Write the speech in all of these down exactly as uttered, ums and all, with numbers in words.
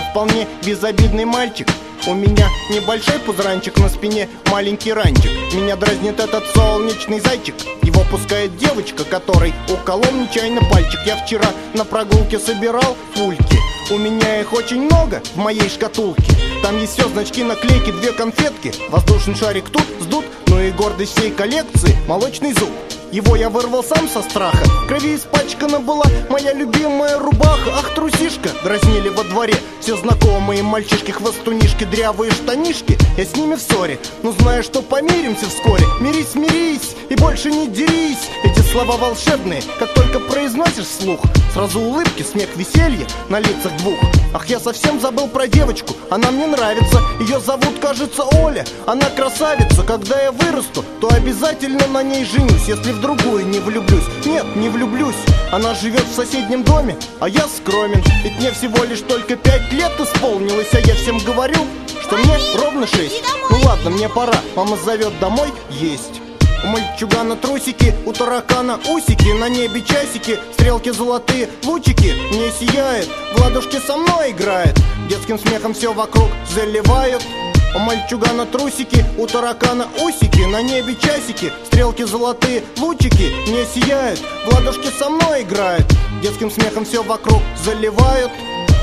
вполне безобидный мальчик. У меня небольшой пузранчик, на спине маленький ранчик. Меня дразнит этот солнечный зайчик. Его пускает девочка, которой уколол нечаянно пальчик. Я вчера на прогулке собирал пульки. У меня их очень много в моей шкатулке. Там есть все, значки, наклейки, две конфетки. Воздушный шарик тут сдут, ну и гордость всей коллекции — молочный зуб. Его я вырвал сам со страха. В крови испачкана была моя любимая рубаха. Ах, трусишка, дразнили во дворе все знакомые мальчишки, хвостунишки, дрявые штанишки. Я с ними в ссоре, но знаю, что помиримся вскоре. Мирись, мирись и больше не дерись. Эти слова волшебные, как только произносишь вслух, сразу улыбки, смех, веселье на лицах двух. Ах, я совсем забыл про девочку, она мне нравится. Ее зовут, кажется, Оля, она красавица. Когда я вырасту, то обязательно на ней женюсь, если в другую не влюблюсь. Нет, не влюблюсь. Она живет в соседнем доме, а я скромен. Ведь мне всего лишь только пять лет исполнилось, а я всем говорю, что мне ровно шесть. Ну ладно, мне пора, мама зовет домой есть. У мальчугана трусики, у таракана усики, на небе часики, стрелки золотые, лучики. Мне сияет, в ладошки со мной играет, детским смехом все вокруг заливают. У мальчугана трусики, у таракана усики, на небе часики, стрелки золотые, лучики. Мне сияет, в ладошки со мной играет, детским смехом все вокруг заливают.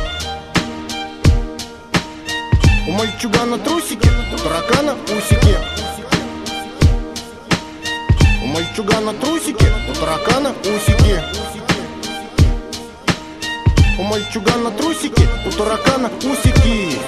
У мальчугана трусики, у таракана усики. У мальчугана трусики, у таракана усики. У мальчугана трусики, у таракана усики.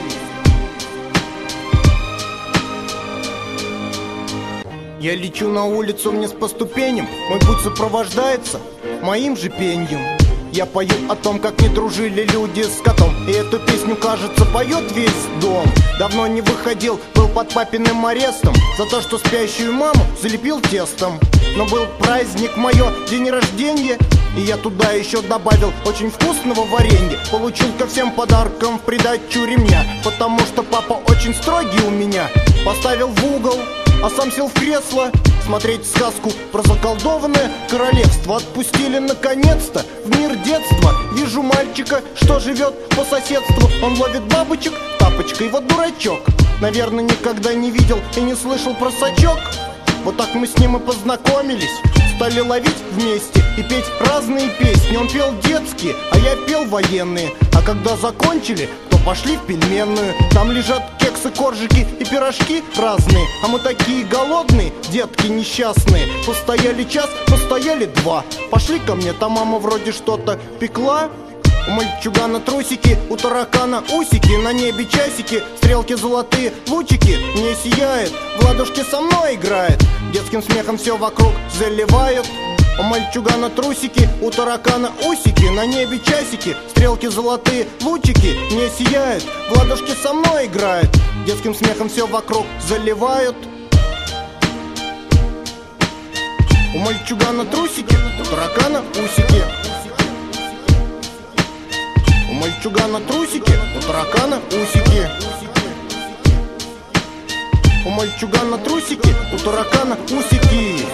Я лечу на улицу вниз по ступеням, мой путь сопровождается моим же пеньем. Я пою о том, как не дружили люди с котом, и эту песню, кажется, поет весь дом. Давно не выходил, был под папиным арестом за то, что спящую маму залепил тестом. Но был праздник, мое день рождения, и я туда еще добавил очень вкусного варенья. Получил ко всем подаркам в придачу ремня, потому что папа очень строгий у меня. Поставил в угол, а сам сел в кресло смотреть сказку про заколдованное королевство. Отпустили наконец-то в мир детства. Вижу мальчика, что живет по соседству. Он ловит бабочек тапочкой, вот дурачок. Наверное, никогда не видел и не слышал про сачок. Вот так мы с ним и познакомились, стали ловить вместе и петь разные песни. Он пел детские, а я пел военные. А когда закончили, то пошли в пельменную. Там лежат кексы, коржики и пирожки разные. А мы такие голодные, детки несчастные. Постояли час, постояли два. Пошли ко мне, там мама вроде что-то пекла. У мальчугана трусики, у таракана усики, на небе часики, стрелки золотые, лучики. Мне сияет, в ладошки со мной играет, детским смехом все вокруг заливают. У мальчугана трусики, у таракана усики, на небе часики, стрелки золотые, лучики. Мне сияет, в ладошки со мной играет, детским смехом все вокруг заливают. У мальчугана трусики, у таракана усики. У мальчугана трусики, у таракана усики. У мальчугана трусики, у таракана усики.